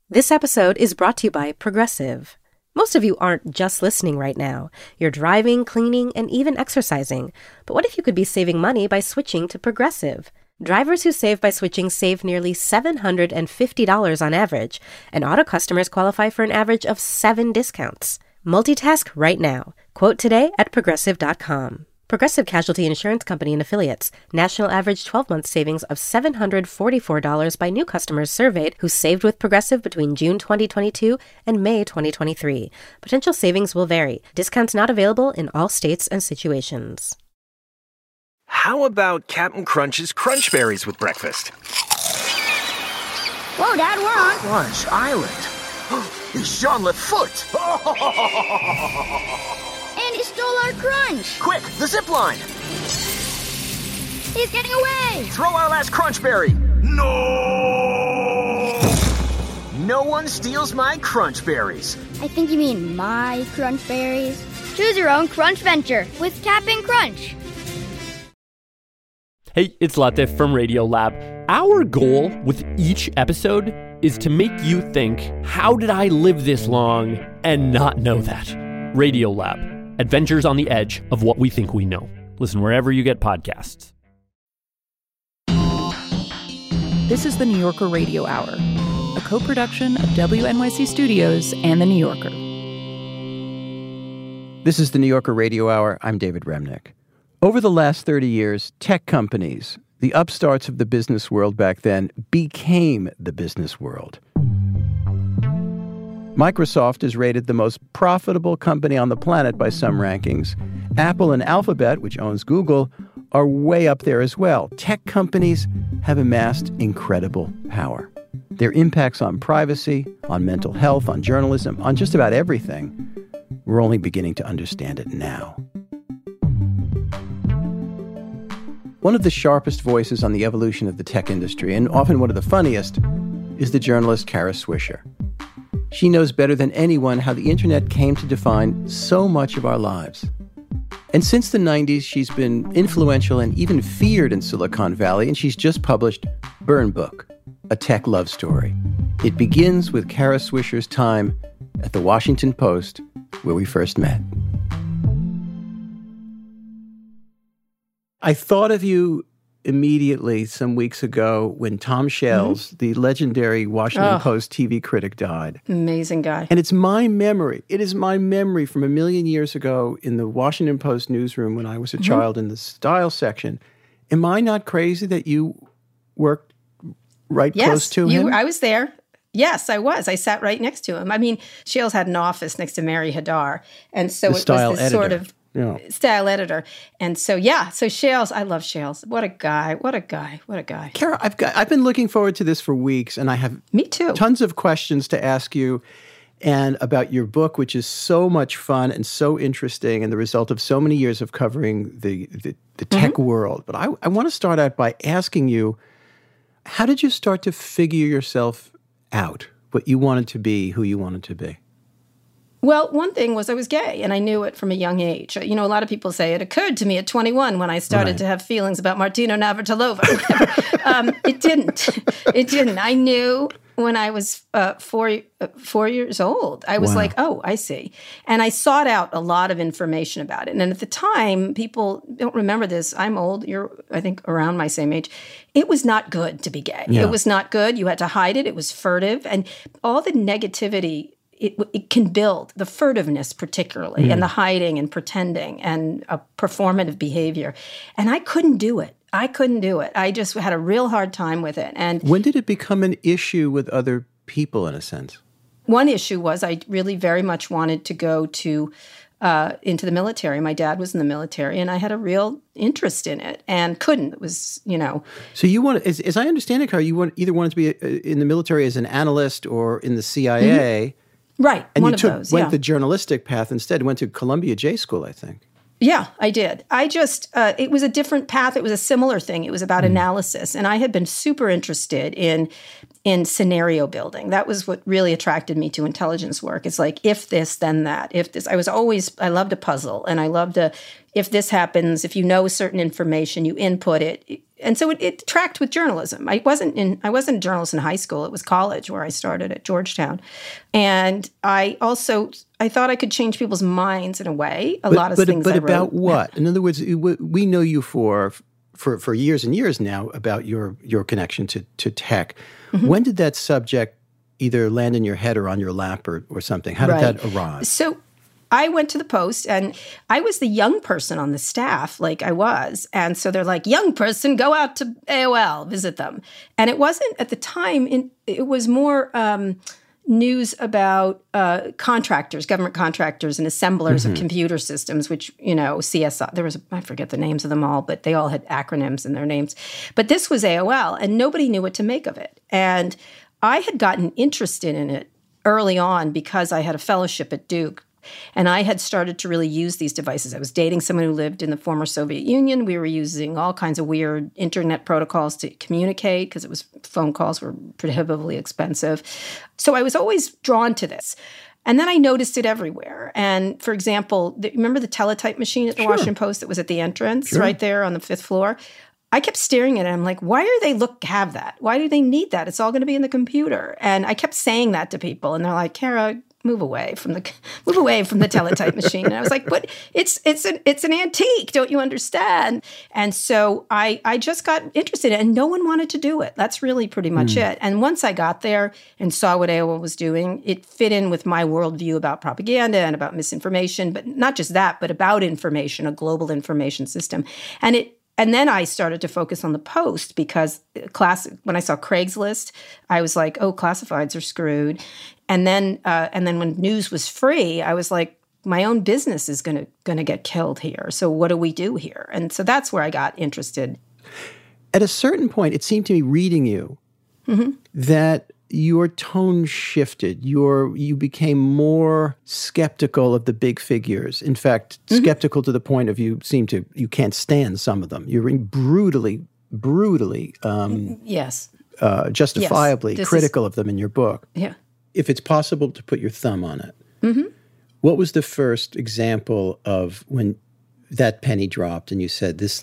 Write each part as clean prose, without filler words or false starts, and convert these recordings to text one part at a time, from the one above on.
This episode is brought to you by Progressive. Most of you aren't just listening right now. You're driving, cleaning, and even exercising. But what if you could be saving money by switching to Progressive? Drivers who save by switching save nearly $750 on average, and auto customers qualify for an average of 7 discounts. Multitask right now. Quote today at Progressive.com. Progressive Casualty Insurance Company and Affiliates. National average 12-month savings of $744 by new customers surveyed who saved with Progressive between June 2022 and May 2023. Potential savings will vary. Discounts not available in all states and situations. How about Captain Crunch's Crunch Berries with breakfast? Whoa, Dad, we're on Crunch Island. It's Jean Lefoot. And he stole our crunch. Quick, the zip line. He's getting away. Throw our last crunch berry. No! No one steals my crunch berries. I think you mean my crunch berries. Choose your own crunch venture with Cap'n Crunch. Hey, it's Latte from Radiolab. Our goal with each episode is to make you think, how did I live this long and not know that? Radiolab. Adventures on the edge of what we think we know. Listen wherever you get podcasts. This is the New Yorker Radio Hour, a co-production of WNYC Studios and The New Yorker. This is the New Yorker Radio Hour. I'm David Remnick. Over the last 30 years, tech companies, the upstarts of the business world back then, became the business world. Microsoft is rated the most profitable company on the planet by some rankings. Apple and Alphabet, which owns Google, are way up there as well. Tech companies have amassed incredible power. Their impacts on privacy, on mental health, on journalism, on just about everything, we're only beginning to understand it now. One of the sharpest voices on the evolution of the tech industry, and often one of the funniest, is the journalist Kara Swisher. She knows better than anyone how the internet came to define so much of our lives. And since the 90s, she's been influential and even feared in Silicon Valley, and she's just published Burn Book, a tech love story. It begins with Kara Swisher's time at the Washington Post, where we first met. I thought of you immediately some weeks ago when Tom Shales, the legendary Washington Post TV critic, died. Amazing guy. And it's my memory. It is my memory from a million years ago in the Washington Post newsroom when I was a child in the style section. Am I not crazy that you worked close to him? I was there. Yes, I was. I sat right next to him. I mean, Shales had an office next to Mary Hadar. And so it was this editor. sort of style editor. And so, so Shales, I love Shales. What a guy. Kara, I've been looking forward to this for weeks, and I have Me too. Tons of questions to ask you and about your book, which is so much fun and so interesting and the result of so many years of covering the tech world. But I want to start out by asking you, how did you start to figure yourself out, what you wanted to be, who you wanted to be? Well, one thing was I was gay, and I knew it from a young age. You know, a lot of people say it occurred to me at 21 when I started to have feelings about Martina Navratilova. It didn't. It didn't. I knew when I was 4 years old. I was like, oh, I see. And I sought out a lot of information about it. And at the time, people don't remember this. I'm old. You're, I think, around my same age. It was not good to be gay. Yeah. It was not good. You had to hide it. It was furtive. And all the negativity it can build, the furtiveness particularly, and the hiding and pretending and a performative behavior. And I couldn't do it. I just had a real hard time with it. And when did it become an issue with other people, in a sense? One issue was I really very much wanted to go to into the military. My dad was in the military, and I had a real interest in it and couldn't. It was, So you want, as I understand it, Kara, you either wanted to be in the military as an analyst or in the CIA. Right, and one you of those, went the journalistic path instead, went to Columbia J School, I think. Yeah, I did. I just, it was a different path. It was a similar thing. It was about analysis. And I had been super interested in scenario building. That was what really attracted me to intelligence work. It's like, if this, then that. If this, I loved a puzzle. And I loved if this happens, if you know certain information, you input it. And so it tracked with journalism. I wasn't a journalist in high school. It was college where I started at Georgetown. And I thought I could change people's minds in a way. A lot of things I wrote. But about what? In other words, we know you for years and years now about your connection to tech. Mm-hmm. When did that subject either land in your head or on your lap or something? How did that arise? So I went to the Post, and I was the young person on the staff, like I was. And so they're like, young person, go out to AOL, visit them. And it wasn't at the time, it was more news about contractors, government contractors and assemblers of computer systems, which, CSI, I forget the names of them all, but they all had acronyms in their names. But this was AOL, and nobody knew what to make of it. And I had gotten interested in it early on because I had a fellowship at Duke. And I had started to really use these devices. I was dating someone who lived in the former Soviet Union. We were using all kinds of weird internet protocols to communicate because phone calls were prohibitively expensive. So I was always drawn to this. And then I noticed it everywhere. And for example, remember the teletype machine at the Washington Post that was at the entrance right there on the 5th floor? I kept staring at it. I'm like, why do they have that? Why do they need that? It's all going to be in the computer. And I kept saying that to people. And they're like, Kara, move away from the teletype machine. And I was like, but it's an antique, don't you understand? And so I just got interested in it, and no one wanted to do it. That's really pretty much it. And once I got there and saw what AOL was doing, it fit in with my worldview about propaganda and about misinformation, but not just that, but about information, a global information system. And then I started to focus on the Post because when I saw Craigslist, I was like, oh, classifieds are screwed. And then when news was free, I was like, my own business is going to get killed here. So what do we do here? And so that's where I got interested. At a certain point, it seemed to me reading you that your tone shifted. You became more skeptical of the big figures. In fact, skeptical to the point of you can't stand some of them. You're being brutally, justifiably critical of them in your book. Yeah. If it's possible to put your thumb on it, what was the first example of when that penny dropped and you said, this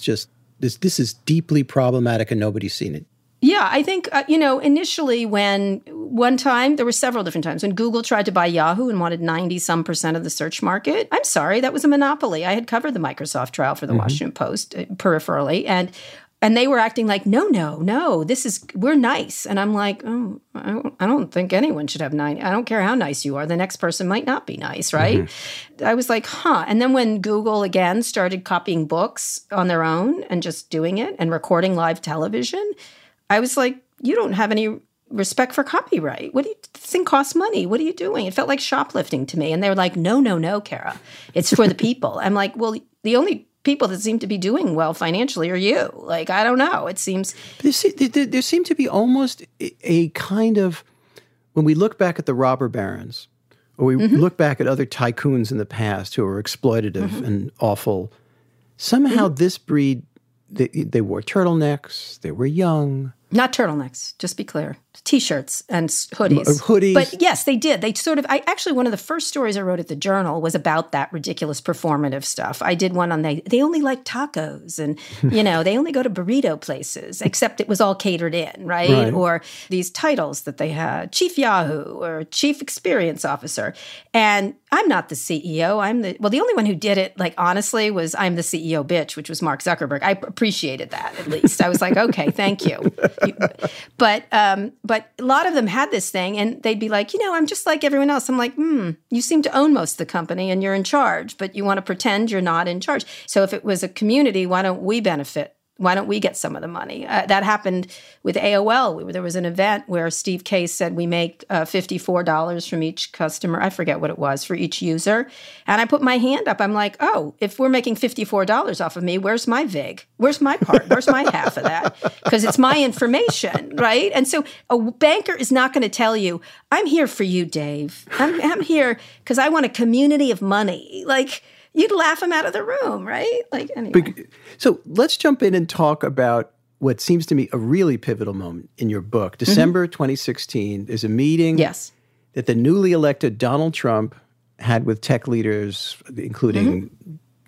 is deeply problematic and nobody's seen it? Yeah, I think, initially one time, there were several different times, when Google tried to buy Yahoo and wanted 90-some% of the search market. I'm sorry, that was a monopoly. I had covered the Microsoft trial for the Washington Post peripherally, and they were acting like, no, we're nice. And I'm like, oh, I don't think anyone should have 90. I don't care how nice you are. The next person might not be nice, right? I was like, And then when Google, again, started copying books on their own and just doing it and recording live television, I was like, you don't have any respect for copyright. This thing costs money. What are you doing? It felt like shoplifting to me. And they were like, no, Kara. It's for the people. I'm like, well, the only people that seem to be doing well financially are you. Like, I don't know. It seems... There seemed to be almost a kind of... When we look back at the robber barons, or we look back at other tycoons in the past who were exploitative and awful, somehow this breed, they wore turtlenecks, they were young... Not turtlenecks, just be clear. T-shirts and hoodies. Hoodies. But yes, they did. They actually, one of the first stories I wrote at the Journal was about that ridiculous performative stuff. I did one on they only like tacos and, they only go to burrito places, except it was all catered in, right? Or these titles that they had, Chief Yahoo or Chief Experience Officer. And I'm not the CEO. The only one who did it, like, honestly, was I'm the CEO bitch, which was Mark Zuckerberg. I appreciated that, at least. I was like, okay, thank you. But a lot of them had this thing, and they'd be like, I'm just like everyone else. I'm like, you seem to own most of the company, and you're in charge, but you want to pretend you're not in charge. So if it was a community, why don't we benefit? Why don't we get some of the money? That happened with AOL. There was an event where Steve Case said we make $54 from each customer. I forget what it was for each user. And I put my hand up. I'm like, oh, if we're making $54 off of me, where's my VIG? Where's my part? Where's my half of that? Because it's my information, right? And so a banker is not going to tell you, I'm here for you, Dave. I'm here because I want a community of money. Like, you'd laugh him out of the room, right? Like, anyway. So let's jump in and talk about what seems to me a really pivotal moment in your book. December 2016, there's a meeting that the newly elected Donald Trump had with tech leaders, including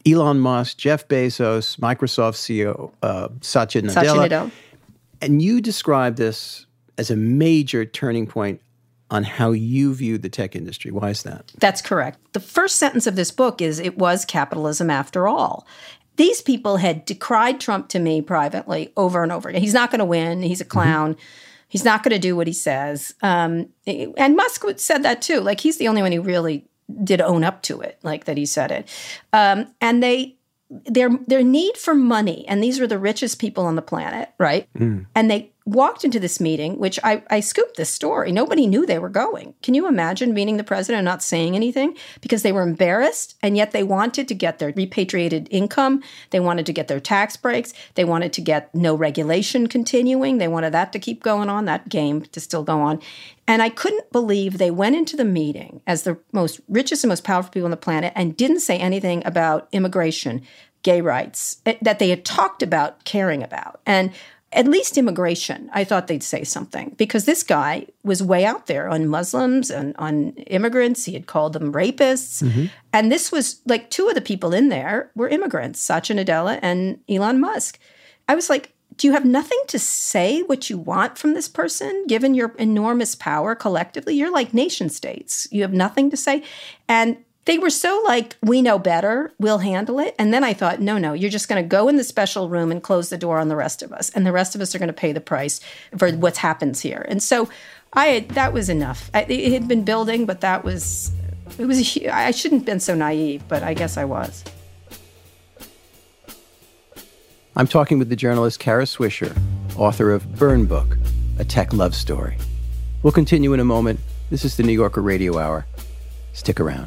Elon Musk, Jeff Bezos, Microsoft CEO Satya Nadella. And you describe this as a major turning point on how you view the tech industry. Why is that? That's correct. The first sentence of this book is, it was capitalism after all. These people had decried Trump to me privately over and over again. He's not going to win. He's a clown. He's not going to do what he says. And Musk said that too. Like, he's the only one who really did own up to it, like that he said it. And their need for money, and these were the richest people on the planet, right? And they walked into this meeting, which I scooped this story. Nobody knew they were going. Can you imagine meeting the president and not saying anything? Because they were embarrassed, and yet they wanted to get their repatriated income. They wanted to get their tax breaks. They wanted to get no regulation continuing. They wanted that to keep going on, that game to still go on. And I couldn't believe they went into the meeting as the most richest and most powerful people on the planet and didn't say anything about immigration, gay rights, that they had talked about caring about. And at least immigration, I thought they'd say something, because this guy was way out there on Muslims and on immigrants. He had called them rapists. And this was like, two of the people in there were immigrants, Satya Nadella and Elon Musk. I was like, do you have nothing to say what you want from this person, given your enormous power collectively? You're like nation states. You have nothing to say. And they were so like, we know better, we'll handle it. And then I thought, no, you're just going to go in the special room and close the door on the rest of us. And the rest of us are going to pay the price for what happens here. And so that was enough. It had been building, but I shouldn't have been so naive, but I guess I was. I'm talking with the journalist Kara Swisher, author of Burn Book, A Tech Love Story. We'll continue in a moment. This is the New Yorker Radio Hour. Stick around.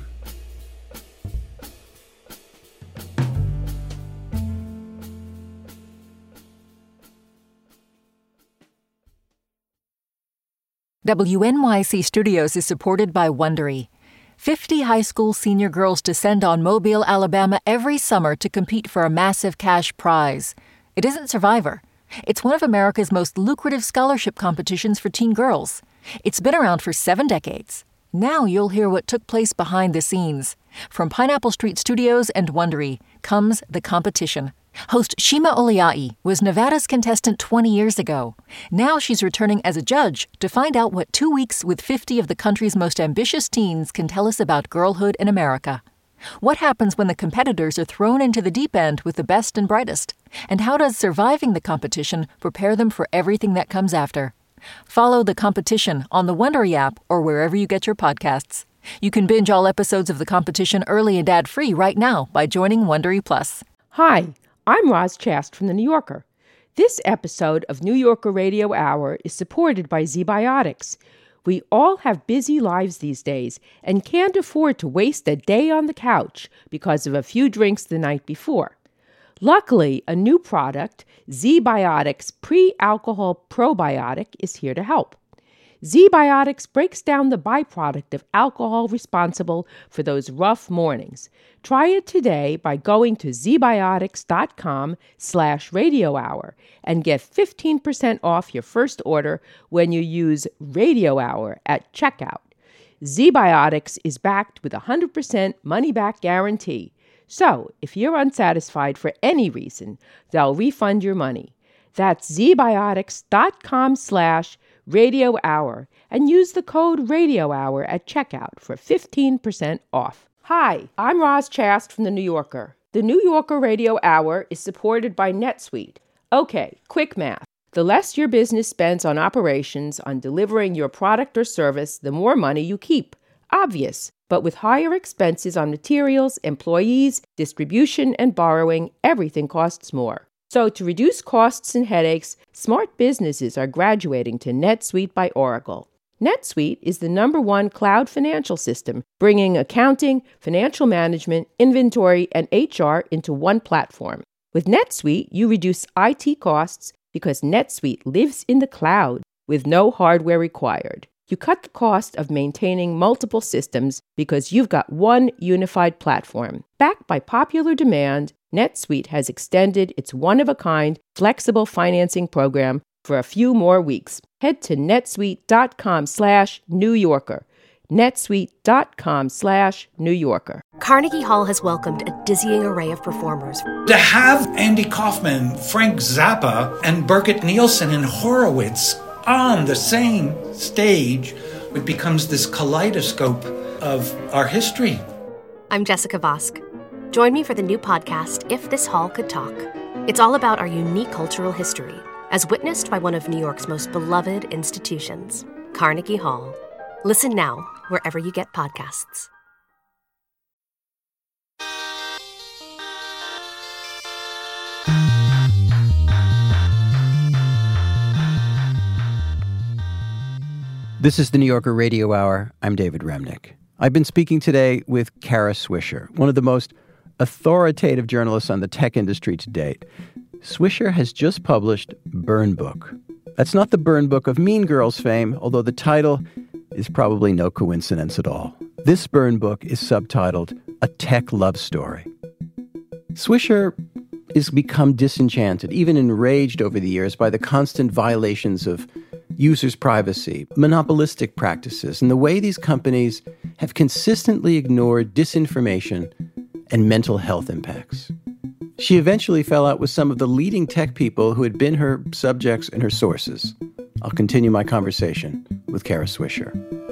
WNYC Studios is supported by Wondery. 50 high school senior girls descend on Mobile, Alabama every summer to compete for a massive cash prize. It isn't Survivor. It's one of America's most lucrative scholarship competitions for teen girls. It's been around for 7 decades. Now you'll hear what took place behind the scenes. From Pineapple Street Studios and Wondery comes The Competition. Host Shima Oliai was Nevada's contestant 20 years ago. Now she's returning as a judge to find out what 2 weeks with 50 of the country's most ambitious teens can tell us about girlhood in America. What happens when the competitors are thrown into the deep end with the best and brightest? And how does surviving the competition prepare them for everything that comes after? Follow The Competition on the Wondery app or wherever you get your podcasts. You can binge all episodes of The Competition early and ad-free right now by joining Wondery Plus. Hi, I'm Roz Chast from The New Yorker. This episode of New Yorker Radio Hour is supported by ZBiotics. We all have busy lives these days and can't afford to waste a day on the couch because of a few drinks the night before. Luckily, a new product, ZBiotics Pre-Alcohol Probiotic, is here to help. ZBiotics breaks down the byproduct of alcohol responsible for those rough mornings. Try it today by going to zbiotics.com/Radio Hour and get 15% off your first order when you use Radio Hour at checkout. ZBiotics is backed with a 100% money-back guarantee. So, if you're unsatisfied for any reason, they'll refund your money. That's zbiotics.com/Radio Hour and use the code Radio Hour at checkout for 15% off. Hi, I'm Roz Chast from The New Yorker. The New Yorker Radio Hour is supported by NetSuite. Okay, quick math. The less your business spends on operations, on delivering your product or service, the more money you keep. Obvious. But with higher expenses on materials, employees, distribution, and borrowing, everything costs more. So to reduce costs and headaches, smart businesses are graduating to NetSuite by Oracle. NetSuite is the #1 cloud financial system, bringing accounting, financial management, inventory, and HR into one platform. With NetSuite, you reduce IT costs because NetSuite lives in the cloud with no hardware required. You cut the cost of maintaining multiple systems because you've got one unified platform. Backed by popular demand, NetSuite has extended its one-of-a-kind flexible financing program for a few more weeks. Head to netsuite.com/New Yorker. netsuite.com/New Yorker. Carnegie Hall has welcomed a dizzying array of performers. To have Andy Kaufman, Frank Zappa, and Birgit Nielsen and Horowitz on the same stage, it becomes this kaleidoscope of our history. I'm Jessica Vosk. Join me for the new podcast, If This Hall Could Talk. It's all about our unique cultural history, as witnessed by one of New York's most beloved institutions, Carnegie Hall. Listen now, wherever you get podcasts. This is the New Yorker Radio Hour. I'm David Remnick. I've been speaking today with Kara Swisher, one of the most authoritative journalists on the tech industry to date. Swisher has just published Burn Book. That's not the Burn Book of Mean Girls fame, although the title is probably no coincidence at all. This Burn Book is subtitled A Tech Love Story. Swisher has become disenchanted, even enraged over the years by the constant violations of users' privacy, monopolistic practices, and the way these companies have consistently ignored disinformation and mental health impacts. She eventually fell out with some of the leading tech people who had been her subjects and her sources. I'll continue my conversation with Kara Swisher.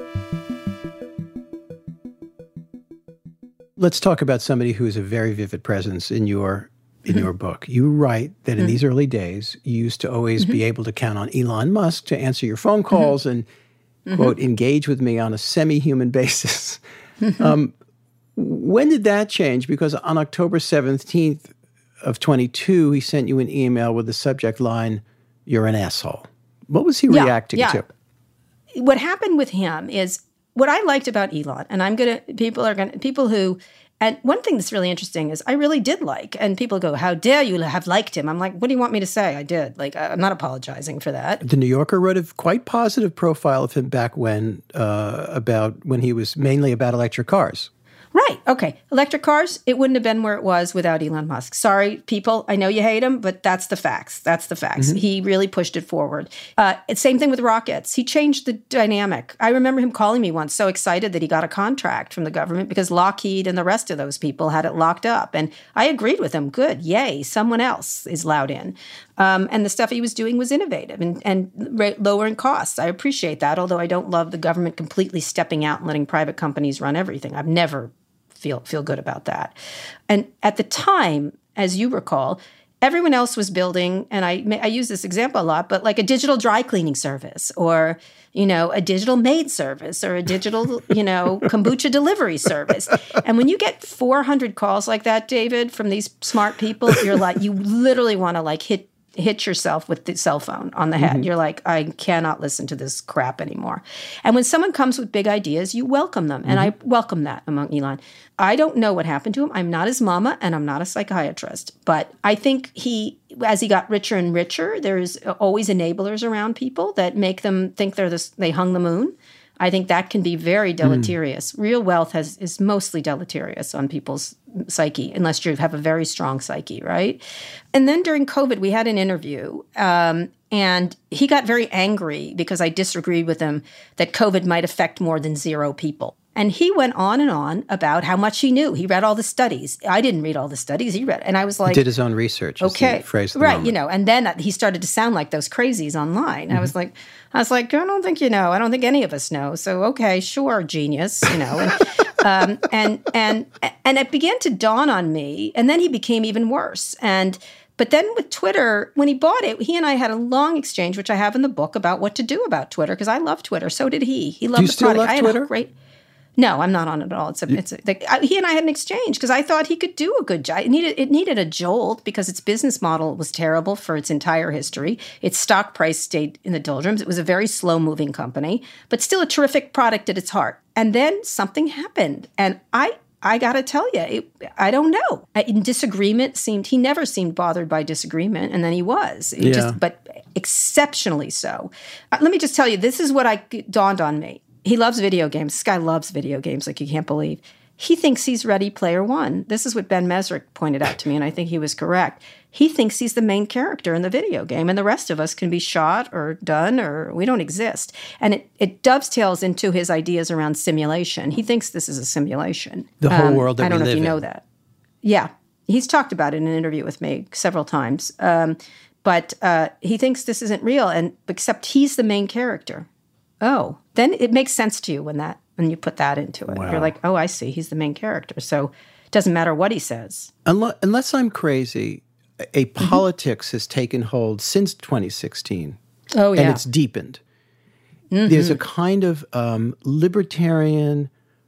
Let's talk about somebody who is a very vivid presence in your book. You write that in these early days, you used to always be able to count on Elon Musk to answer your phone calls and, quote, engage with me on a semi-human basis. When did that change? Because on October 17th of 22, he sent you an email with the subject line, "You're an asshole." What was he reacting to? What happened with him is what I liked about Elon, and people who, and one thing that's really interesting is I really did like, and people go, "How dare you have liked him?" I'm like, what do you want me to say? I did. Like, I'm not apologizing for that. The New Yorker wrote a quite positive profile of him back when, about when he was mainly about electric cars. Right. Okay. Electric cars, it wouldn't have been where it was without Elon Musk. Sorry, people. I know you hate him, but that's the facts. That's the facts. He really pushed it forward. Same thing with rockets. He changed the dynamic. I remember him calling me once so excited that he got a contract from the government because Lockheed and the rest of those people had it locked up. And I agreed with him. Good. Yay. Someone else is allowed in. And the stuff he was doing was innovative and lowering costs. I appreciate that, although I don't love the government completely stepping out and letting private companies run everything. I've never feel good about that. And at the time, as you recall, everyone else was building, and I use this example a lot, but like a digital dry cleaning service or, a digital maid service or a digital, kombucha delivery service. And when you get 400 calls like that, David, from these smart people, you're like, you literally want to like hit yourself with the cell phone on the head. You're like, I cannot listen to this crap anymore. And when someone comes with big ideas, you welcome them. And I welcome that among Elon. I don't know what happened to him. I'm not his mama and I'm not a psychiatrist. But I think as he got richer and richer, there's always enablers around people that make them think they hung the moon. I think that can be very deleterious. Real wealth is mostly deleterious on people's psyche, unless you have a very strong psyche, right? And then during COVID, we had an interview, and he got very angry because I disagreed with him that COVID might affect more than 0 people. And he went on and on about how much he knew. He read all the studies. I didn't read all the studies. He read, and I was like, he did his own research. Okay, phrase right? And then he started to sound like those crazies online. I was like, I don't think you know. I don't think any of us know. So okay, sure, genius, And, and it began to dawn on me. And then he became even worse. But then with Twitter, when he bought it, he and I had a long exchange, which I have in the book, about what to do about Twitter, because I love Twitter. So did he. He loved the product. Do you still love Twitter? No, I'm not on it at all. He and I had an exchange because I thought he could do a good job. It needed a jolt because its business model was terrible for its entire history. Its stock price stayed in the doldrums. It was a very slow-moving company, but still a terrific product at its heart. And then something happened, and I got to tell you, I don't know. In disagreement, he never seemed bothered by disagreement, and then he was. But exceptionally so. Let me just tell you, this is what dawned on me. He loves video games. This guy loves video games like you can't believe. He thinks he's Ready Player One. This is what Ben Mesrick pointed out to me, and I think he was correct. He thinks he's the main character in the video game, and the rest of us can be shot or done, or we don't exist. And it dovetails into his ideas around simulation. He thinks this is a simulation. The whole world that we live in. I don't know if you know that. Yeah. He's talked about it in an interview with me several times. But he thinks this isn't real, and except he's the main character. Oh, then it makes sense to you when you put that into it. Wow. You're like, oh, I see. He's the main character. So it doesn't matter what he says. Unless I'm crazy, a politics has taken hold since 2016. Oh, yeah. And it's deepened. Mm-hmm. There's a kind of libertarian,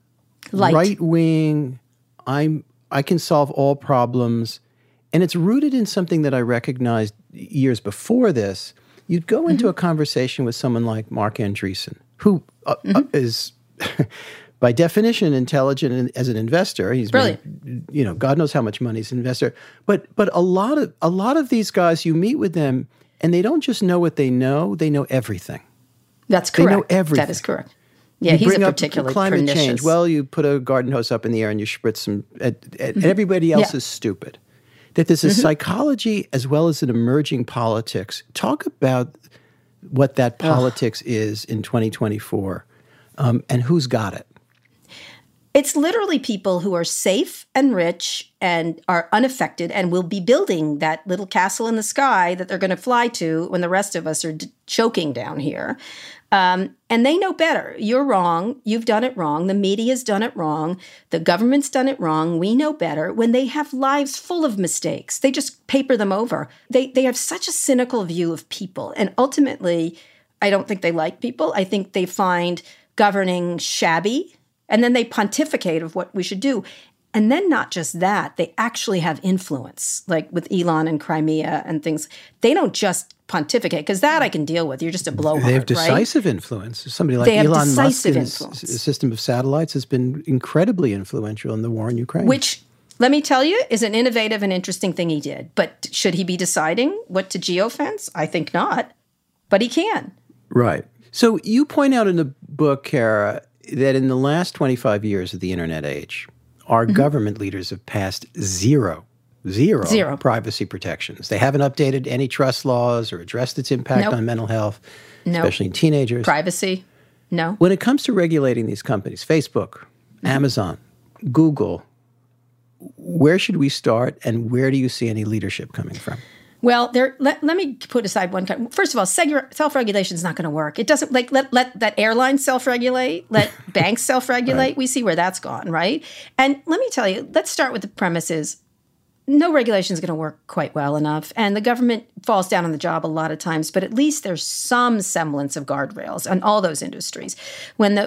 right-wing, I can solve all problems. And it's rooted in something that I recognized years before this. You'd go into a conversation with someone like Mark Andreessen, who is, by definition, intelligent as an investor. He's brilliant. God knows how much money he's an investor. But a lot of these guys, you meet with them, and they don't just know what they know everything. That's correct. They know everything. That is correct. Yeah, he's a particularly climate pernicious. Change. Well, you put a garden hose up in the air and you spritz some, and everybody else is stupid. That there's a psychology as well as an emerging politics. Talk about what that politics is in 2024 and who's got it. It's literally people who are safe and rich and are unaffected and will be building that little castle in the sky that they're going to fly to when the rest of us are choking down here. And they know better. You're wrong. You've done it wrong. The media's done it wrong. The government's done it wrong. We know better. When they have lives full of mistakes, they just paper them over. They have such a cynical view of people. And ultimately, I don't think they like people. I think they find governing shabby. And then they pontificate of what we should do. And then not just that, they actually have influence, like with Elon and Crimea and things. They don't just pontificate, because that I can deal with. You're just a blowhard, They have decisive influence. Somebody like Elon Musk and his system of satellites has been incredibly influential in the war in Ukraine. Which, let me tell you, is an innovative and interesting thing he did. But should he be deciding what to geofence? I think not. But he can. Right. So you point out in the book, Kara, that in the last 25 years of the internet age, our government leaders have passed zero privacy protections. They haven't updated antitrust laws or addressed its impact on mental health, especially in teenagers. Privacy, no. When it comes to regulating these companies, Facebook, Amazon, Google, where should we start, and where do you see any leadership coming from? Well, let me put aside one kind. First of all, self-regulation is not going to work. It doesn't, like, let that airline self-regulate, let banks self-regulate. Right. We see where that's gone, right? And let me tell you, let's start with the premises. No regulation is going to work quite well enough, and the government falls down on the job a lot of times. But at least there's some semblance of guardrails on all those industries. When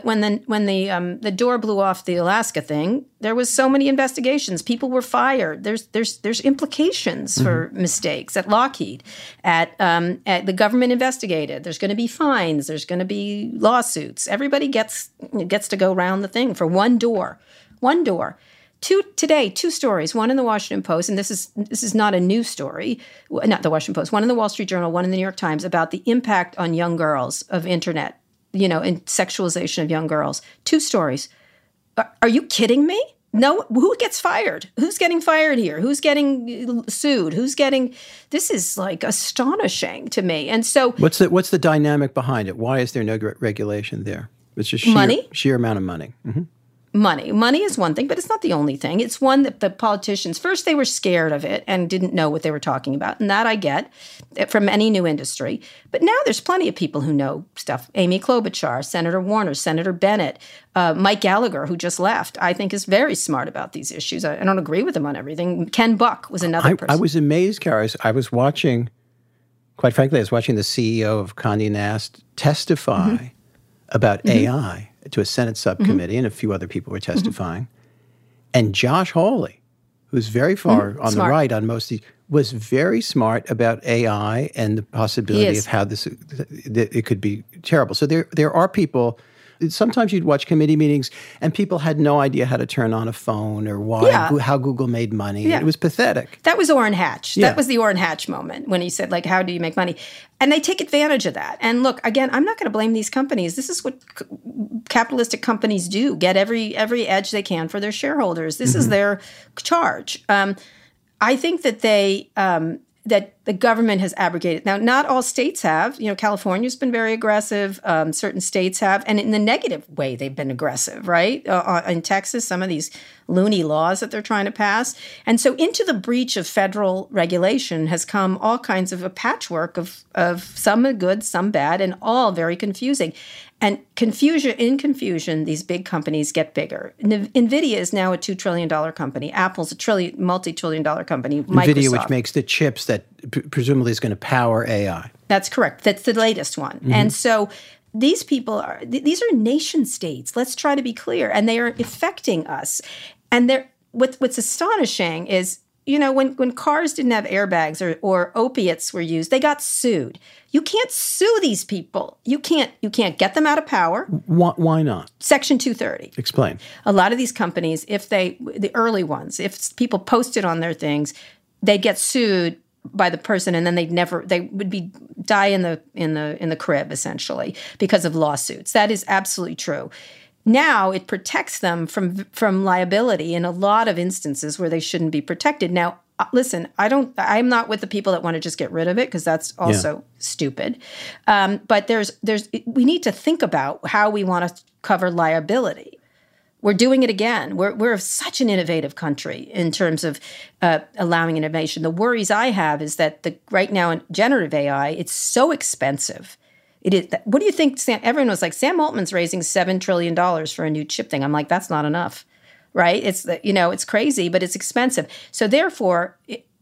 the door blew off the Alaska thing, there was so many investigations. People were fired. There's implications for mistakes at Lockheed. At the government investigated. There's going to be fines. There's going to be lawsuits. Everybody gets to go around the thing for one door. One door. Two stories, one in the Washington Post, and this is not a new story, not the Washington Post, one in the Wall Street Journal, one in the New York Times, about the impact on young girls of internet, and sexualization of young girls. Two stories. Are you kidding me? No, who gets fired? Who's getting fired here? Who's getting sued? This is like astonishing to me. And so what's the dynamic behind it? Why is there no regulation there? It's just sheer amount of money. Mm-hmm. Money is one thing, but it's not the only thing. It's one that the politicians, first they were scared of it and didn't know what they were talking about. And that I get from any new industry. But now there's plenty of people who know stuff. Amy Klobuchar, Senator Warner, Senator Bennett, Mike Gallagher, who just left, I think is very smart about these issues. I don't agree with him on everything. Ken Buck was another person. I was amazed, Kara. I was watching, quite frankly, the CEO of Condé Nast testify about AI to a Senate subcommittee, and a few other people were testifying. And Josh Hawley, who's very far on the right on most of these, was very smart about AI and the possibility of how it could be terrible. So there are people. Sometimes you'd watch committee meetings and people had no idea how to turn on a phone or how Google made money. Yeah. It was pathetic. That was Orrin Hatch. Yeah. That was the Orrin Hatch moment when he said, like, how do you make money? And they take advantage of that. And look, again, I'm not going to blame these companies. This is what capitalistic companies do, get every edge they can for their shareholders. This is their charge. I think that that the government has abrogated. Now, not all states have. California's been very aggressive. Certain states have. And in the negative way, they've been aggressive, right? In Texas, some of these loony laws that they're trying to pass. And so into the breach of federal regulation has come all kinds of a patchwork of some good, some bad, and all very confusing. And in confusion, these big companies get bigger. NVIDIA is now a $2 trillion company. Apple's a multi-trillion-dollar company. NVIDIA, which makes the chips that presumably is going to power AI. That's correct. That's the latest one. And so these people these are nation states. Let's try to be clear. And they are affecting us. And what's astonishing is, when cars didn't have airbags or opiates were used, they got sued. You can't sue these people. You can't get them out of power. Why not? Section 230. Explain. A lot of these companies, the early ones, if people posted on their things, they'd get sued by the person, and then they would die in the crib essentially because of lawsuits. That is absolutely true. Now it protects them from liability in a lot of instances where they shouldn't be protected. Now, listen, I'm not with the people that want to just get rid of it, because that's also stupid. But we need to think about how we want to cover liability. We're doing it again. We're such an innovative country in terms of allowing innovation. The worries I have is that right now in generative AI, it's so expensive. It is. What do you think? Everyone was like, Sam Altman's raising $7 trillion for a new chip thing. I'm like, that's not enough, right? It's crazy, but it's expensive. So therefore,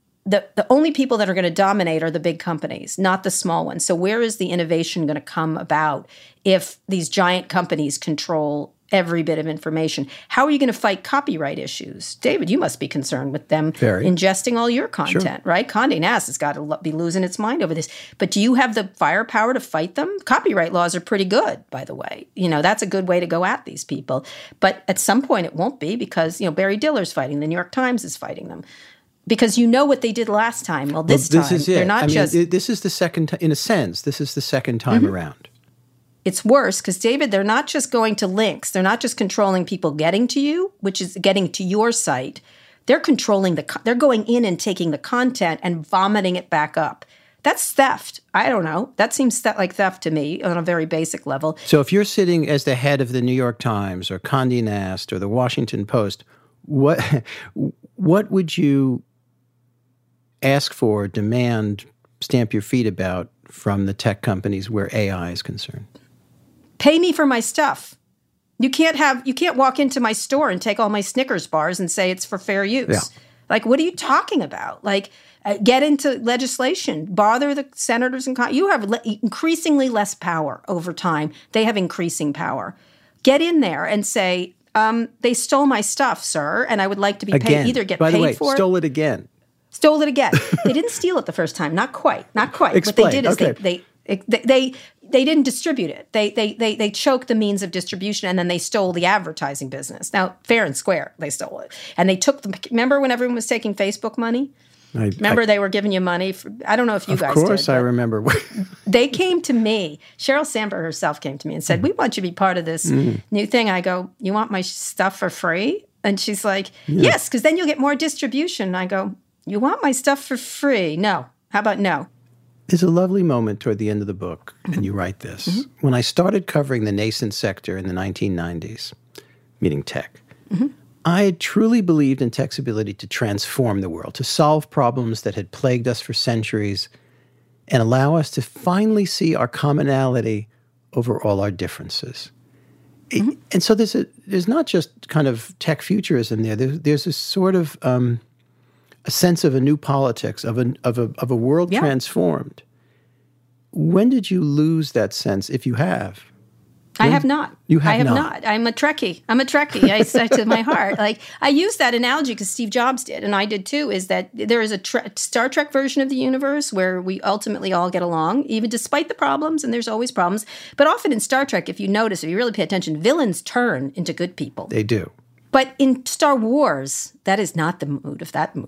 the only people that are going to dominate are the big companies, not the small ones. So where is the innovation going to come about if these giant companies control every bit of information? How are you going to fight copyright issues? David, you must be concerned with them ingesting all your content, right? Condé Nast has got to be losing its mind over this. But do you have the firepower to fight them? Copyright laws are pretty good, by the way. That's a good way to go at these people. But at some point it won't be, because, Barry Diller's fighting. The New York Times is fighting them. Because what they did last time. Well, this time, they're not this is the second, in a sense, this is the second time around. It's worse because, David, they're not just going to links. They're not just controlling people getting to you, which is getting to your site. They're controlling they're going in and taking the content and vomiting it back up. That's theft. I don't know. That seems like theft to me on a very basic level. So if you're sitting as the head of the New York Times or Condé Nast or the Washington Post, what would you ask for, demand, stamp your feet about from the tech companies where AI is concerned? Pay me for my stuff. You can't walk into my store and take all my Snickers bars and say it's for fair use. Yeah. Like, what are you talking about? Like, get into legislation. Bother the senators and you have increasingly less power over time. They have increasing power. Get in there and say, they stole my stuff, sir, and I would like to be paid. Either get paid for it. By the way, stole it again. Stole it again. They didn't steal it the first time. Not quite. Explain. What they did is they didn't distribute it. They choked the means of distribution, and then they stole the advertising business. Now, fair and square, they stole it. And they took remember when everyone was taking Facebook money? They were giving you money? I don't know if you guys did. Of course, I remember. They came to me. Sheryl Sandberg herself came to me and said, we want you to be part of this new thing. I go, you want my stuff for free? And she's like, yes, because then you'll get more distribution. And I go, you want my stuff for free? No. How about no? There's a lovely moment toward the end of the book, and you write this. When I started covering the nascent sector in the 1990s, meaning tech, I had truly believed in tech's ability to transform the world, to solve problems that had plagued us for centuries, and allow us to finally see our commonality over all our differences. And so there's not just kind of tech futurism there. There's a sort of a sense of a new politics, of a world transformed. When did you lose that sense, if you have? I have not. You have not? I have not. I'm a Trekkie. I say to my heart. Like, I use that analogy because Steve Jobs did, and I did too, is that there is a Star Trek version of the universe where we ultimately all get along, even despite the problems, and there's always problems. But often in Star Trek, if you notice, if you really pay attention, villains turn into good people. They do. But in Star Wars, that is not the mood of that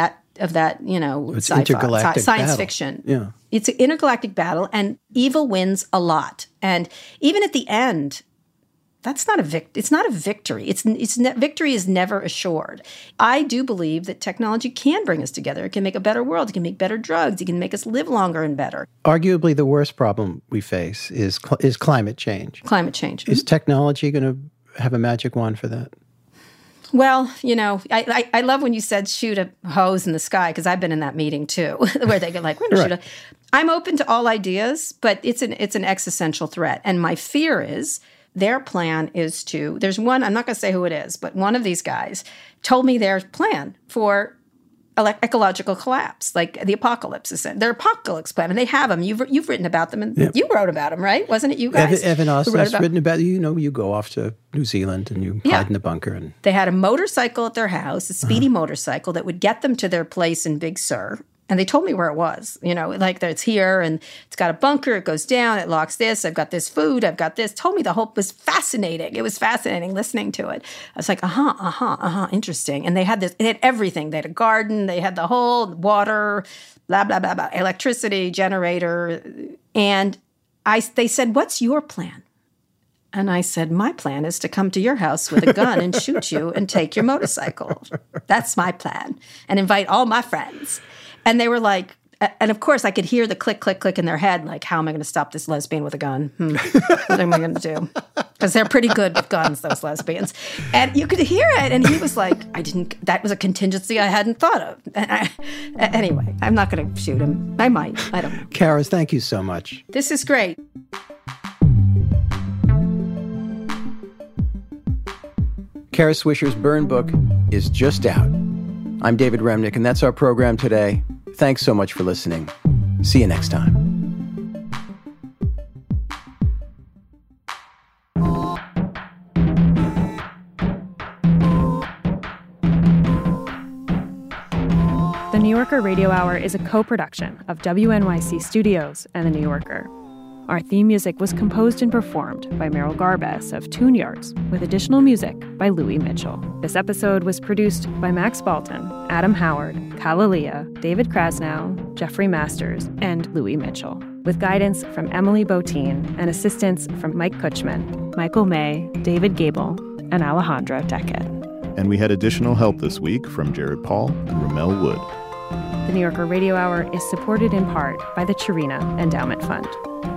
it's sci-fi, science battle. fiction. Yeah. It's an intergalactic battle, and evil wins a lot. And even at the end, That's not it's not a victory. Victory is never assured. I do believe that technology can bring us together. It can make a better world. It can make better drugs. It can make us live longer and better. Arguably, the worst problem we face is climate change. Climate change. Is technology going to have a magic wand for that? Well, I love when you said shoot a hose in the sky, because I've been in that meeting too, where they get like, we're going to shoot I'm open to all ideas, but it's an existential threat. And my fear is their plan is there's one, I'm not going to say who it is, but one of these guys told me their plan for ecological collapse, like the apocalypse. Their apocalypse plan, and they have them. You've written about them, and you wrote about them, right? Wasn't it you guys? Evan Ostlund's written about, you go off to New Zealand and you hide in the bunker. And they had a motorcycle at their house, a speedy motorcycle that would get them to their place in Big Sur. And they told me where it was, like that it's here and it's got a bunker, it goes down, it locks this, I've got this food, I've got this. Told me the whole was fascinating. It was fascinating listening to it. I was like, interesting. And they had everything. They had a garden, they had the whole water, blah, blah, blah, blah, electricity, generator. And they said, what's your plan? And I said, my plan is to come to your house with a gun and shoot you and take your motorcycle. That's my plan. And invite all my friends. And they were like, and of course I could hear the click, click, click in their head, like, how am I going to stop this lesbian with a gun? What am I going to do? Because they're pretty good with guns, those lesbians. And you could hear it. And he was like, that was a contingency I hadn't thought of. Anyway, I'm not going to shoot him. I might. I don't know. Kara, thank you so much. This is great. Kara Swisher's Burn book is just out. I'm David Remnick, and that's our program today. Thanks so much for listening. See you next time. The New Yorker Radio Hour is a co-production of WNYC Studios and The New Yorker. Our theme music was composed and performed by Meryl Garbes of Tune Yards, with additional music by Louis Mitchell. This episode was produced by Max Balton, Adam Howard, Kalalia, David Krasnow, Jeffrey Masters, and Louis Mitchell, with guidance from Emily Botine and assistance from Mike Kutchman, Michael May, David Gable, and Alejandra Deckett. And we had additional help this week from Jared Paul and Ramel Wood. The New Yorker Radio Hour is supported in part by the Chirina Endowment Fund.